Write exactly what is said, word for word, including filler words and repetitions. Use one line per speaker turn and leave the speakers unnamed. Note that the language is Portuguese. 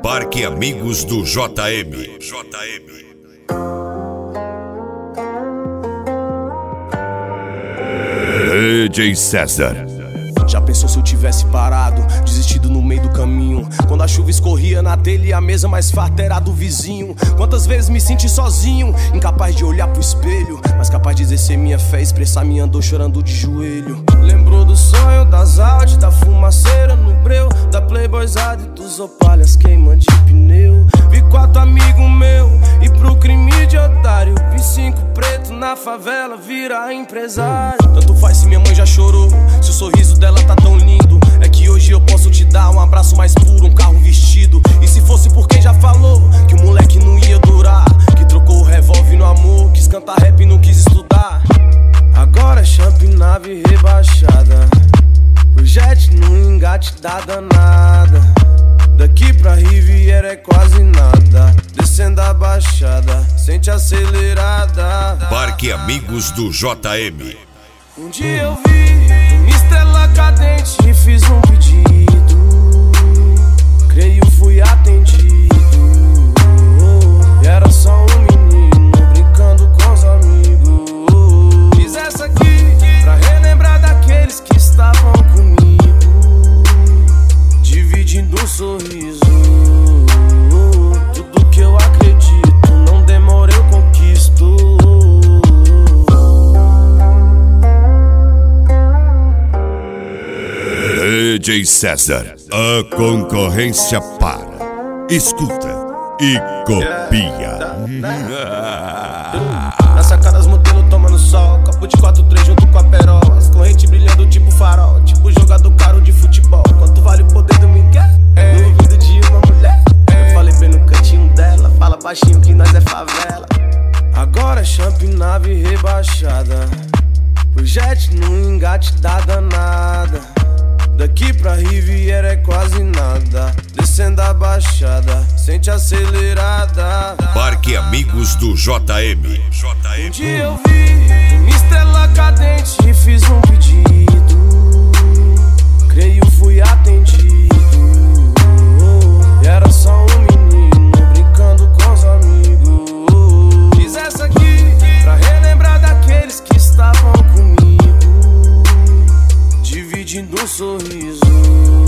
Parque Amigos do J M. J M. D J César.
Já pensou se eu tivesse parado, desistido no meio do caminho? Quando a chuva escorria na telha e a mesa mais farta era do vizinho. Quantas vezes me senti sozinho, incapaz de olhar pro espelho, mas capaz de exercer minha fé, expressar minha dor chorando de joelho. Lembrou do sonho, das Audi, da fumaceira no breu, da playboyzada e dos opalhas queima de pneu. Vi quatro amigos meus e pro crime de otário, vi cinco preto na favela virar empresário. Tanto faz se minha mãe já chorou, se o sorriso dela tá tão lindo. É que hoje eu posso te dar um abraço mais puro, um carro vestido. E se fosse por quem já falou que o moleque não ia durar, que trocou o revólver no amor, quis cantar rap e não quis estudar. Agora é champ nave rebaixada, o jet no engate da danada. Daqui pra Riviera é quase nada, descendo a baixada, sente acelerada.
Parque Amigos do J M.
Um dia eu vi uma estrela cadente e fiz um pedido, creio fui atendido. E era só um menino brincando com os amigos. Fiz essa aqui pra relembrar daqueles que estavam comigo, dividindo um sorriso. Tudo que eu acredito, não demora eu conquisto.
D J César, a concorrência para, escuta e copia.
Nas sacadas modelo tomando sol, copo de quatro três junto com a perola, as correntes brilhando tipo farol, tipo jogador caro de futebol. Quanto vale o poder do Miguel? No ouvido de uma mulher, eu falei bem no cantinho dela, fala baixinho que nós é favela. Agora é champ nave rebaixada, o jet no engate da danada. Daqui pra Riviera é quase nada, descendo a baixada, sente acelerada.
Parque Amigos do J M. J M.
Um dia eu vi uma estrela cadente e fiz um pedido, creio fui atendido. E era só um menino brincando com os amigos. Fiz essa aqui pra relembrar daqueles que estavam comigo, dividindo um sorriso.